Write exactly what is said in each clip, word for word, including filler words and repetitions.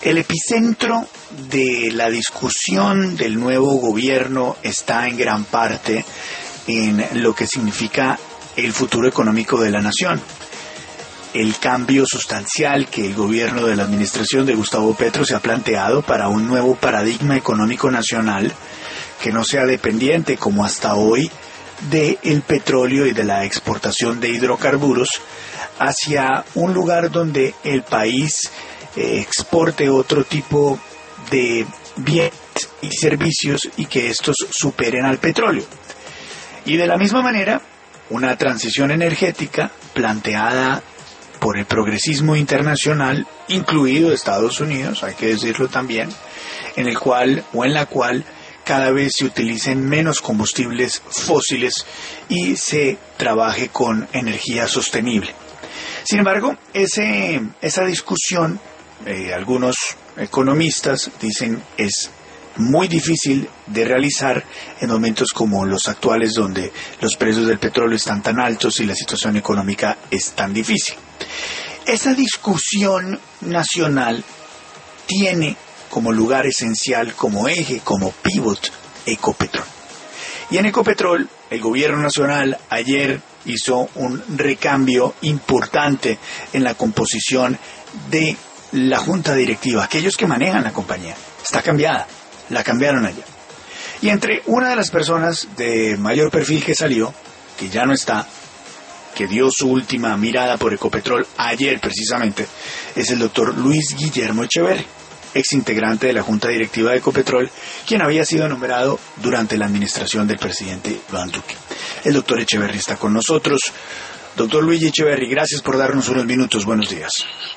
El epicentro de la discusión del nuevo gobierno está en gran parte en lo que significa el futuro económico de la nación. El cambio sustancial que el gobierno de la administración de Gustavo Petro se ha planteado para un nuevo paradigma económico nacional que no sea dependiente, como hasta hoy, del petróleo y de la exportación de hidrocarburos hacia un lugar donde el país eh, exporte otro tipo de bienes y servicios y que estos superen al petróleo. Y de la misma manera, una transición energética planteada por el progresismo internacional, incluido Estados Unidos, hay que decirlo también, en el cual o en la cual cada vez se utilicen menos combustibles fósiles y se trabaje con energía sostenible. Sin embargo, ese, esa discusión, eh, algunos economistas dicen, es muy difícil de realizar en momentos como los actuales, donde los precios del petróleo están tan altos y la situación económica es tan difícil. Esa discusión nacional tiene como lugar esencial, como eje, como pivot, Ecopetrol. Y en Ecopetrol, el gobierno nacional ayer hizo un recambio importante en la composición de la junta directiva, aquellos que manejan la compañía. Está cambiada, la cambiaron allá. Y entre una de las personas de mayor perfil que salió, que ya no está, que dio su última mirada por Ecopetrol ayer precisamente, es el doctor Luis Guillermo Echeverri, ex integrante de la junta directiva de Ecopetrol, quien había sido nombrado durante la administración del presidente Iván Duque. El doctor Echeverri está con nosotros. Doctor Luis Echeverri, gracias por darnos unos minutos. Buenos días.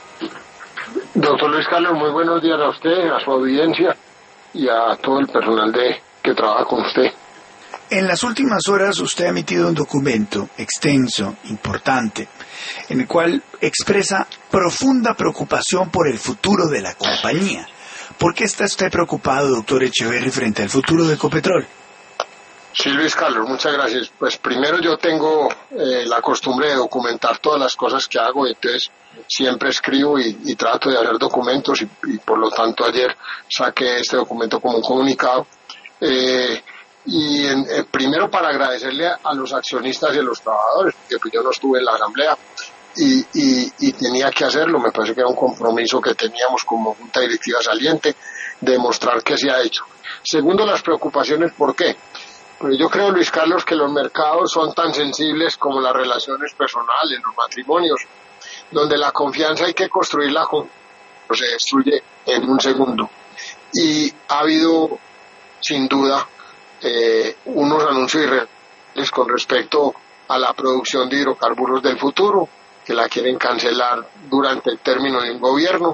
Doctor Luis Carlos, muy buenos días a usted, a su audiencia y a todo el personal de que trabaja con usted. En las últimas horas usted ha emitido un documento extenso, importante, en el cual expresa profunda preocupación por el futuro de la compañía. ¿Por qué está usted preocupado, doctor Echeverri, frente al futuro de Ecopetrol? Sí, Luis Carlos, muchas gracias. Pues primero yo tengo eh, la costumbre de documentar todas las cosas que hago, entonces siempre escribo y, y trato de hacer documentos y, y por lo tanto ayer saqué este documento como un comunicado. Eh, y en, eh, primero para agradecerle a, a los accionistas y a los trabajadores, porque pues yo no estuve en la asamblea y, y, y tenía que hacerlo, me parece que era un compromiso que teníamos como junta directiva saliente de mostrar que se ha hecho. Segundo, las preocupaciones, ¿por qué? Pues yo creo, Luis Carlos, que los mercados son tan sensibles como las relaciones personales, los matrimonios, donde la confianza hay que construirla, con, se destruye en un segundo. Y ha habido, sin duda, eh, unos anuncios irreales con respecto a la producción de hidrocarburos del futuro, que la quieren cancelar durante el término de un gobierno.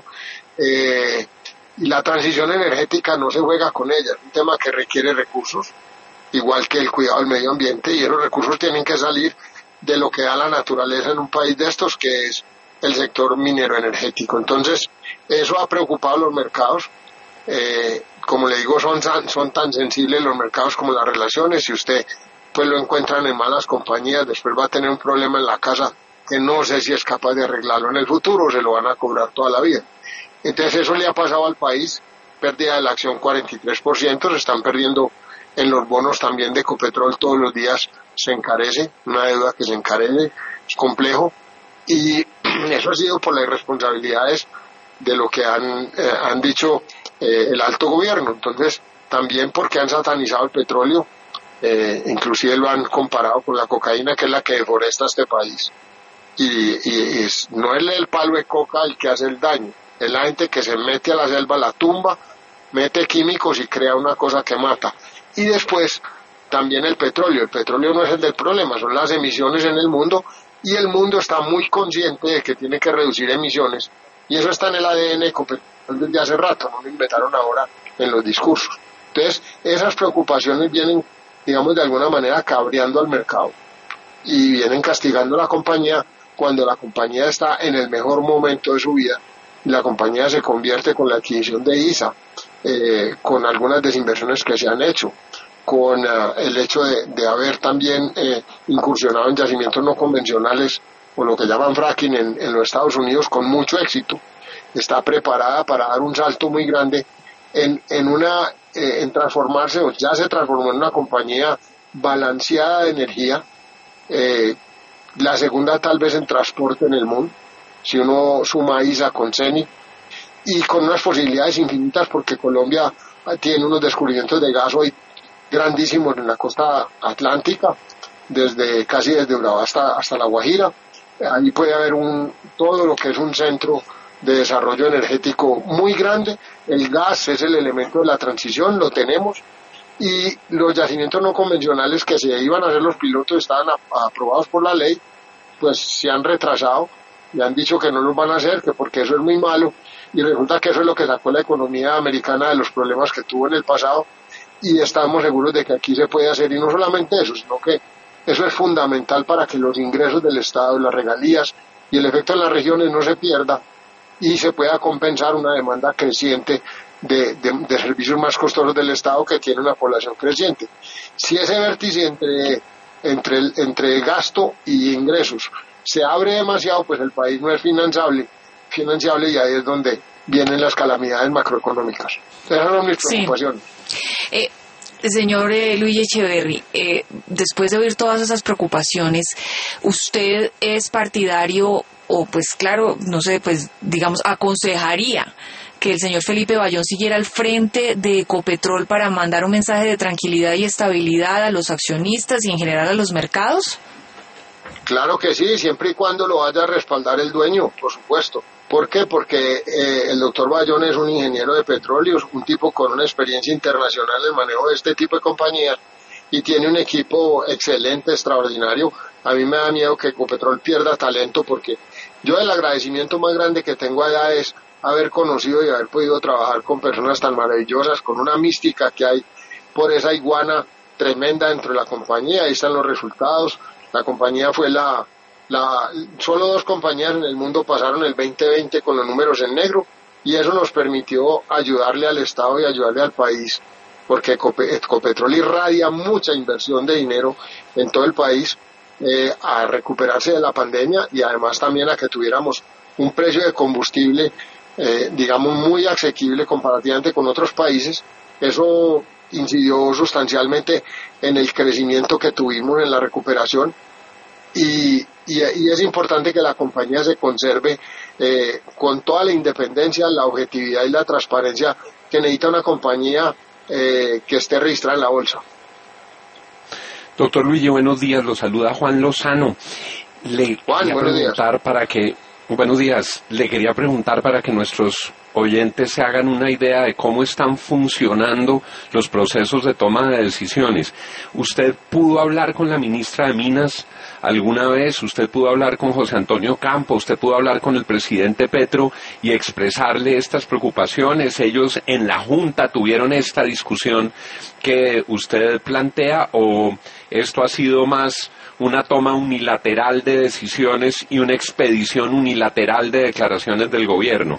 Eh, y la transición energética no se juega con ella, es un tema que requiere recursos, igual que el cuidado del medio ambiente, y esos recursos tienen que salir de lo que da la naturaleza en un país de estos, que es el sector minero energético. Entonces, eso ha preocupado a los mercados. Eh, como le digo, son, son tan sensibles los mercados como las relaciones. Si usted pues lo encuentran en malas compañías, después va a tener un problema en la casa que no sé si es capaz de arreglarlo en el futuro, o se lo van a cobrar toda la vida. Entonces, eso le ha pasado al país, pérdida de la acción cuarenta y tres por ciento, se están perdiendo en los bonos también de Ecopetrol, todos los días se encarece, una deuda que se encarece, es complejo, y eso ha sido por las irresponsabilidades de lo que han, eh, han dicho eh, el alto gobierno. Entonces, también porque han satanizado el petróleo, eh, inclusive lo han comparado con la cocaína, que es la que deforesta este país, y, y es, no es el palo de coca el que hace el daño, es la gente que se mete a la selva, la tumba, mete químicos y crea una cosa que mata. Y después también el petróleo. El petróleo no es el del problema, son las emisiones en el mundo, y el mundo está muy consciente de que tiene que reducir emisiones, y eso está en el A D N de Ecopetrol desde hace rato, no lo inventaron ahora en los discursos. Entonces, esas preocupaciones vienen, digamos, de alguna manera cabreando al mercado y vienen castigando a la compañía cuando la compañía está en el mejor momento de su vida. La compañía se convierte con la adquisición de I S A, eh, con algunas desinversiones que se han hecho, con uh, el hecho de, de haber también eh, incursionado en yacimientos no convencionales, o lo que llaman fracking en, en los Estados Unidos, con mucho éxito. está preparada para dar un salto muy grande en, en, una, eh, en transformarse, o ya se transformó en una compañía balanceada de energía, eh, la segunda tal vez en transporte en el mundo, si uno suma I S A con CENI, y con unas posibilidades infinitas porque Colombia tiene unos descubrimientos de gas hoy grandísimos en la costa atlántica, desde casi desde Urabá hasta, hasta La Guajira. Ahí puede haber un todo lo que es un centro de desarrollo energético muy grande. El gas es el elemento de la transición, lo tenemos, y los yacimientos no convencionales que se iban a hacer los pilotos estaban a, aprobados por la ley, pues se han retrasado y han dicho que no los van a hacer, que porque eso es muy malo, y resulta que eso es lo que sacó la economía americana de los problemas que tuvo en el pasado, y estamos seguros de que aquí se puede hacer, y no solamente eso, sino que eso es fundamental para que los ingresos del Estado, las regalías y el efecto en las regiones no se pierda y se pueda compensar una demanda creciente de, de, de servicios más costosos del Estado que tiene una población creciente. Si ese vértice entre, entre, el, entre gasto y ingresos se abre demasiado, pues el país no es financiable, financiable y ahí es donde vienen las calamidades macroeconómicas. Esas son mis preocupaciones. Sí. Eh, señor eh, Luis Echeverry, eh, después de oír todas esas preocupaciones, ¿usted es partidario o pues claro, no sé, pues digamos, aconsejaría que el señor Felipe Bayón siguiera al frente de Ecopetrol para mandar un mensaje de tranquilidad y estabilidad a los accionistas y en general a los mercados? Claro que sí, siempre y cuando lo vaya a respaldar el dueño, por supuesto. ¿Por qué? Porque eh, el doctor Bayón es un ingeniero de petróleo, un tipo con una experiencia internacional en el manejo de este tipo de compañías y tiene un equipo excelente, extraordinario. A mí me da miedo que Ecopetrol pierda talento porque yo el agradecimiento más grande que tengo allá es haber conocido y haber podido trabajar con personas tan maravillosas, con una mística que hay por esa iguana tremenda dentro de la compañía. Ahí están los resultados. La compañía fue la, la, solo dos compañías en el mundo pasaron el veinte veinte con los números en negro y eso nos permitió ayudarle al Estado y ayudarle al país porque Ecopetrol irradia mucha inversión de dinero en todo el país eh, a recuperarse de la pandemia y además también a que tuviéramos un precio de combustible eh, digamos muy asequible comparativamente con otros países. Eso incidió sustancialmente en el crecimiento que tuvimos en la recuperación y, y, y es importante que la compañía se conserve eh, con toda la independencia, la objetividad y la transparencia que necesita una compañía eh, que esté registrada en la bolsa. Doctor Luigi, buenos días, lo saluda Juan Lozano. Le Juan, quería buenos preguntar días. para que Buenos días. Le quería preguntar para que nuestros oyentes se hagan una idea de cómo están funcionando los procesos de toma de decisiones. ¿Usted pudo hablar con la ministra de Minas alguna vez? ¿Usted pudo hablar con José Antonio Campo? ¿Usted pudo hablar con el presidente Petro y expresarle estas preocupaciones? ¿Ellos en la Junta tuvieron esta discusión que usted plantea o esto ha sido más una toma unilateral de decisiones y una expedición unilateral de declaraciones del gobierno?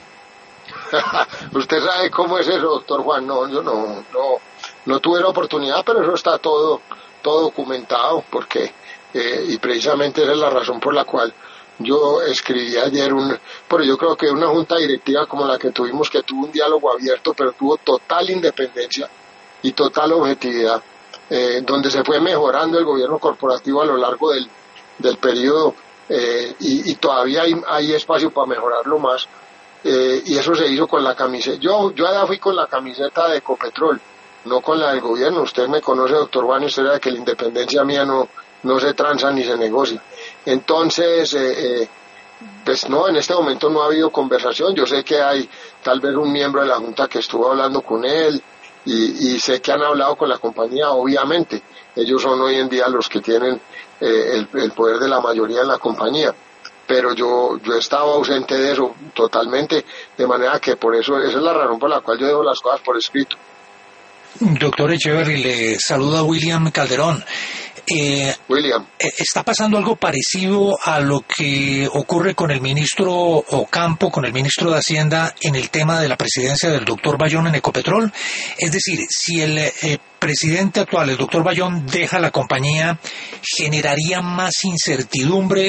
Usted sabe cómo es eso, doctor Juan. No, yo no, no, no tuve la oportunidad, pero eso está todo, todo documentado, porque eh, y precisamente esa es la razón por la cual yo escribí ayer un, pero yo creo que una junta directiva como la que tuvimos, que tuvo un diálogo abierto, pero tuvo total independencia y total objetividad. Eh, donde se fue mejorando el gobierno corporativo a lo largo del, del periodo eh, y, y todavía hay, hay espacio para mejorarlo más eh, y eso se hizo con la camiseta. Yo, yo allá fui con la camiseta de Ecopetrol, no con la del gobierno. Usted me conoce, doctor Juan, y usted sabe que la independencia mía no, no se transa ni se negocia. Entonces, eh, eh, pues no, en este momento no ha habido conversación. Yo sé que hay tal vez un miembro de la Junta que estuvo hablando con él, Y, y sé que han hablado con la compañía, obviamente. Ellos son hoy en día los que tienen eh, el, el poder de la mayoría en la compañía. Pero yo yo estaba ausente de eso totalmente, de manera que por eso, esa es la razón por la cual yo dejo las cosas por escrito. Doctor Echeverry, le saluda William Calderón. Eh, William. ¿Está pasando algo parecido a lo que ocurre con el ministro Ocampo, con el ministro de Hacienda, en el tema de la presidencia del doctor Bayón en Ecopetrol? Es decir, si el eh, presidente actual, el doctor Bayón, deja la compañía, ¿generaría más incertidumbre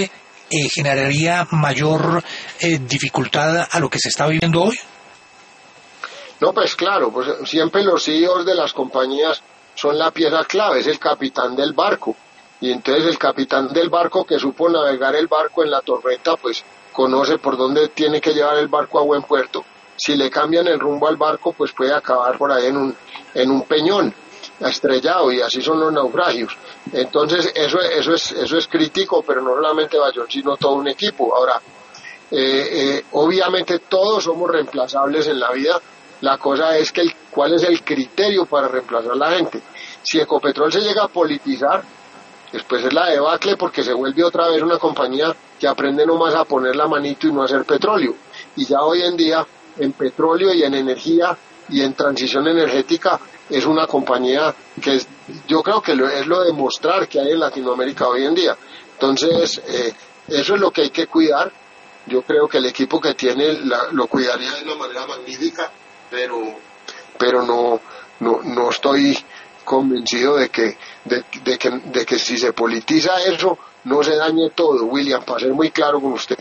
eh, generaría mayor eh, dificultad a lo que se está viviendo hoy? No, pues claro, pues siempre los C E Os de las compañías son la pieza clave, es el capitán del barco. Y entonces el capitán del barco que supo navegar el barco en la tormenta, pues conoce por dónde tiene que llevar el barco a buen puerto. Si le cambian el rumbo al barco, pues puede acabar por ahí en un, en un peñón estrellado, y así son los naufragios. Entonces eso, eso, es, eso es crítico, pero no solamente Bayón, sino todo un equipo. Ahora, eh, eh, obviamente todos somos reemplazables en la vida. La cosa es que el, cuál es el criterio para reemplazar a la gente. Si Ecopetrol se llega a politizar, después es la debacle, porque se vuelve otra vez una compañía que aprende nomás a poner la manito y no a hacer petróleo. Y ya hoy en día, en petróleo y en energía y en transición energética, es una compañía que es, yo creo que lo, es lo de mostrar que hay en Latinoamérica hoy en día. Entonces, eh, eso es lo que hay que cuidar. Yo creo que el equipo que tiene la, lo cuidaría de una manera magnífica, pero pero no no no estoy convencido de que de, de que de que si se politiza eso no se dañe todo, William, para ser muy claro con usted.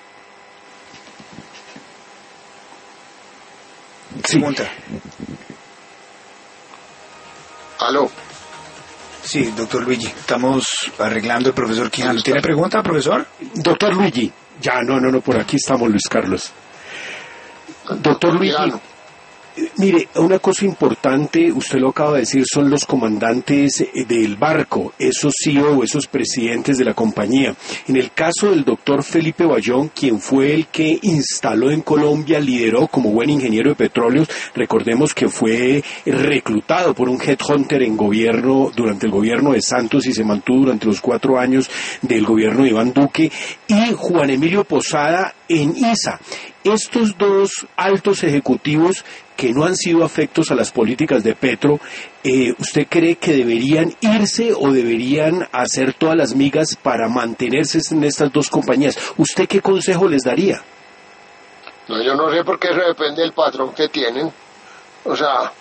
Pregunta. Aló. Sí, doctor Luigi, estamos arreglando el profesor Quijano. ¿Tiene pregunta, profesor? Doctor Luigi, ya, no, no, no, por aquí estamos, Luis Carlos. Doctor Luigi, mire, una cosa importante, usted lo acaba de decir, son los comandantes del barco, esos C E O, esos presidentes de la compañía. En el caso del doctor Felipe Bayón, quien fue el que instaló en Colombia, lideró como buen ingeniero de petróleos, recordemos que fue reclutado por un headhunter en gobierno, durante el gobierno de Santos, y se mantuvo durante los cuatro años del gobierno de Iván Duque, y Juan Emilio Posada en I S A. Estos dos altos ejecutivos que no han sido afectos a las políticas de Petro, eh, ¿usted cree que deberían irse o deberían hacer todas las migas para mantenerse en estas dos compañías? ¿Usted qué consejo les daría? No, yo no sé, porque eso depende del patrón que tienen. O sea,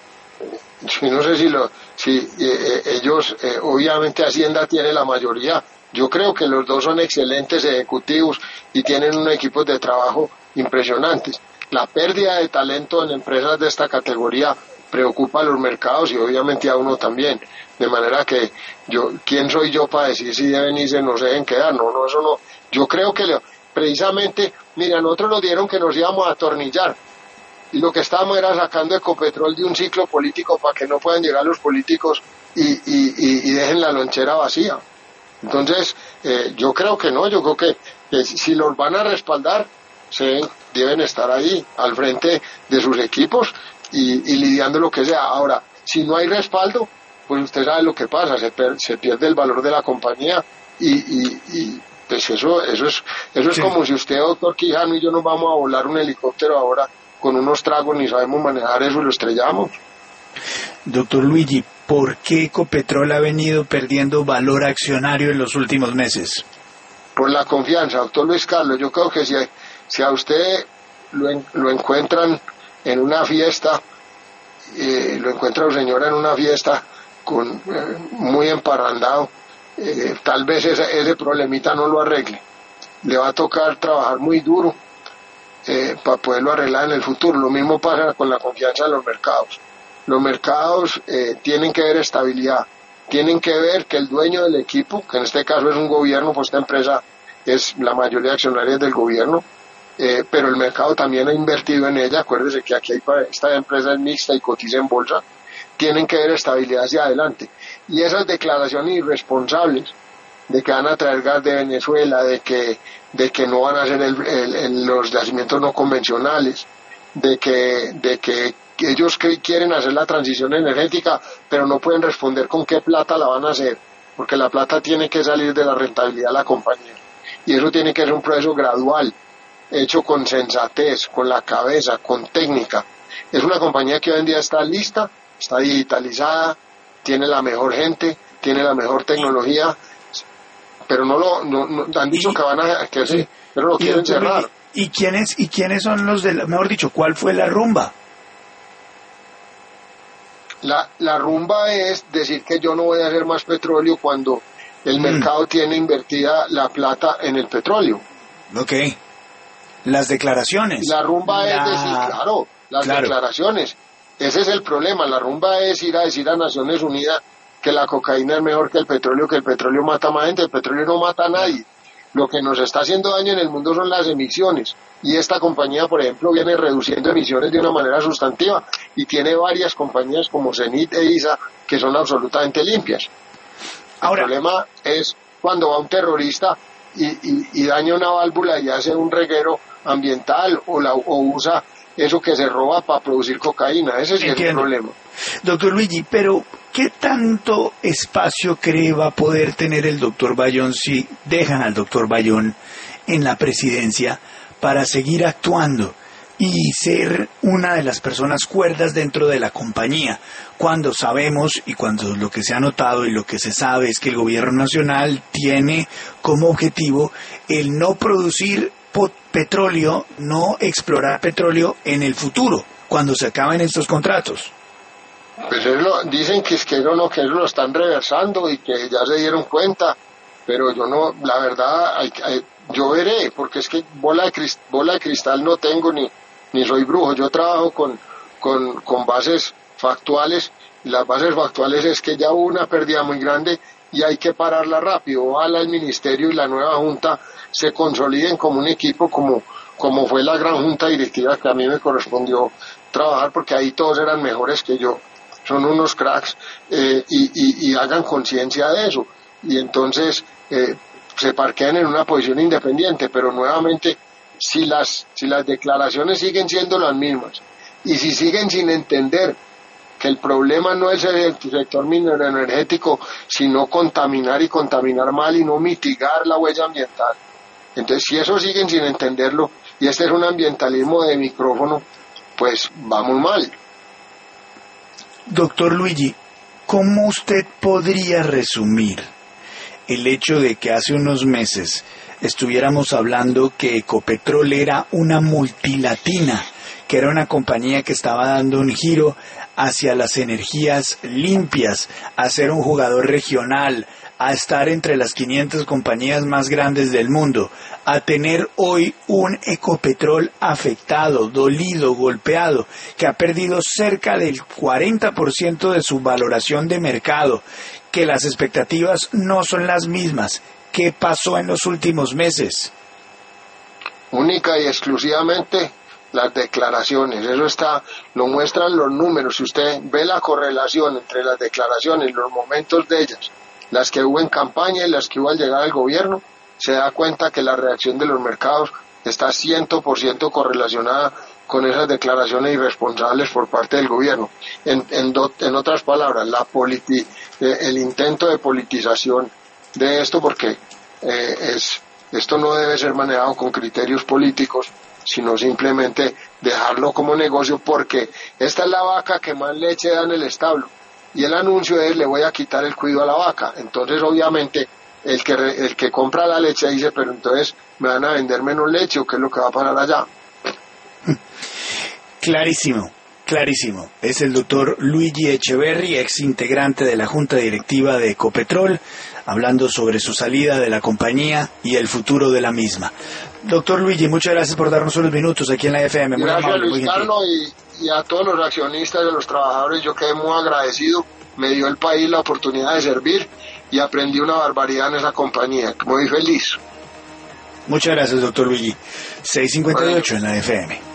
yo no sé si, lo, si eh, ellos, eh, obviamente Hacienda tiene la mayoría. Yo creo que los dos son excelentes ejecutivos y tienen unos equipos de trabajo impresionantes. La pérdida de talento en empresas de esta categoría preocupa a los mercados y obviamente a uno también. De manera que yo, ¿quién soy yo para decir si deben irse o no se deben quedar? No, no, eso no. Yo creo que le, precisamente, mira, a nosotros nos dieron que nos íbamos a atornillar y lo que estábamos era sacando Ecopetrol de un ciclo político para que no puedan llegar los políticos y, y, y, y dejen la lonchera vacía. Entonces, eh, yo creo que no, yo creo que, que si los van a respaldar, se deben estar ahí al frente de sus equipos y, y lidiando lo que sea. Ahora, si no hay respaldo, pues usted sabe lo que pasa, se, per, se pierde el valor de la compañía y, y, y pues eso, eso es, eso es sí. Como si usted, doctor Quijano, y yo nos vamos a volar un helicóptero ahora con unos tragos, ni sabemos manejar eso y lo estrellamos. Doctor Luigi, ¿por qué Ecopetrol ha venido perdiendo valor accionario en los últimos meses? Por la confianza, doctor Luis Carlos. Yo creo que si, si a usted lo, en, lo encuentran en una fiesta, eh, lo encuentra un señor en una fiesta con eh, muy emparrandado, eh, tal vez ese, ese problemita no lo arregle. Le va a tocar trabajar muy duro eh, para poderlo arreglar en el futuro. Lo mismo pasa con la confianza en los mercados. Los mercados eh, tienen que ver estabilidad, tienen que ver que el dueño del equipo, que en este caso es un gobierno, pues esta empresa es la mayoría de accionarios del gobierno, eh, pero el mercado también ha invertido en ella. Acuérdese que aquí hay, esta empresa es mixta y cotiza en bolsa. Tienen que ver estabilidad hacia adelante. Y esas declaraciones irresponsables de que van a traer gas de Venezuela, de que, de que no van a hacer el, el, el, los yacimientos no convencionales, de que, de que ellos quieren hacer la transición energética, pero no pueden responder con qué plata la van a hacer, porque la plata tiene que salir de la rentabilidad de la compañía. Y eso tiene que ser un proceso gradual, hecho con sensatez, con la cabeza, con técnica. Es una compañía que hoy en día está lista, está digitalizada, tiene la mejor gente, tiene la mejor tecnología, pero no lo no, no, han dicho y, que van a que sí, pero lo quieren cerrar. ¿Y quiénes y quiénes son los de la, mejor dicho, cuál fue la rumba? La, la rumba es decir que yo no voy a hacer más petróleo cuando el mm. mercado tiene invertida la plata en el petróleo. Ok. Las declaraciones. La rumba la... es decir, claro, las claro. declaraciones. Ese es el problema. La rumba es ir a decir a Naciones Unidas que la cocaína es mejor que el petróleo, que el petróleo mata más gente, el petróleo no mata a nadie. Lo que nos está haciendo daño en el mundo son las emisiones. Y esta compañía, por ejemplo, viene reduciendo emisiones de una manera sustantiva y tiene varias compañías como Zenit e ISA que son absolutamente limpias. Ahora, el problema es cuando va un terrorista y, y, y daña una válvula y hace un reguero ambiental o, la, o usa eso que se roba para producir cocaína. Ese sí es el problema. Doctor Luigi, pero ¿qué tanto espacio cree va a poder tener el doctor Bayón si dejan al doctor Bayón en la presidencia para seguir actuando y ser una de las personas cuerdas dentro de la compañía, cuando sabemos y cuando lo que se ha notado y lo que se sabe es que el gobierno nacional tiene como objetivo el no producir petróleo, no explorar petróleo en el futuro, cuando se acaben estos contratos? Pues lo, dicen que es que no, no, que ellos lo están reversando y que ya se dieron cuenta, pero yo no, la verdad, hay, hay, yo veré, porque es que bola de, crist, bola de cristal no tengo ni, ni soy brujo. Yo trabajo con, con, con bases factuales, y las bases factuales es que ya hubo una pérdida muy grande y hay que pararla rápido. Ojalá el ministerio y la nueva junta se consoliden como un equipo, como, como fue la gran junta directiva que a mí me correspondió trabajar, porque ahí todos eran mejores que yo, son unos cracks, eh, y, y, y hagan conciencia de eso, y entonces eh, se parqueen en una posición independiente. Pero nuevamente, si las, si las declaraciones siguen siendo las mismas, y si siguen sin entender que el problema no es el sector minero energético, sino contaminar y contaminar mal y no mitigar la huella ambiental. Entonces, si eso siguen sin entenderlo, y este es un ambientalismo de micrófono, pues vamos mal. Doctor Luigi, ¿cómo usted podría resumir el hecho de que hace unos meses estuviéramos hablando que Ecopetrol era una multilatina, que era una compañía que estaba dando un giro hacia las energías limpias, a ser un jugador regional, a estar entre las quinientas compañías más grandes del mundo, a tener hoy un Ecopetrol afectado, dolido, golpeado, que ha perdido cerca del cuarenta por ciento de su valoración de mercado, que las expectativas no son las mismas? ¿Qué pasó en los últimos meses? Única y exclusivamente las declaraciones. Eso está, lo muestran los números. Si usted ve la correlación entre las declaraciones, los momentos de ellas, las que hubo en campaña y las que hubo al llegar al gobierno, se da cuenta que la reacción de los mercados está cien por ciento correlacionada con esas declaraciones irresponsables por parte del gobierno. En, en, do, en otras palabras, la politi, eh, el intento de politización de esto, porque eh, es, esto no debe ser manejado con criterios políticos, sino simplemente dejarlo como negocio, porque esta es la vaca que más leche da en el establo. Y el anuncio es: le voy a quitar el cuido a la vaca. Entonces, obviamente, el que el que compra la leche dice: pero entonces me van a vender menos leche, ¿o qué es lo que va a pasar allá? Clarísimo, clarísimo. Es el doctor Luigi Echeverri, ex integrante de la Junta Directiva de Ecopetrol, hablando sobre su salida de la compañía y el futuro de la misma. Doctor Luigi, muchas gracias por darnos unos minutos aquí en la F M. Muy gracias, amable, Luis muy Carlos, y, y a todos los accionistas, de los trabajadores, yo quedé muy agradecido. Me dio el país la oportunidad de servir y aprendí una barbaridad en esa compañía. Muy feliz. Muchas gracias, doctor Luigi. seis cincuenta y ocho en la F M.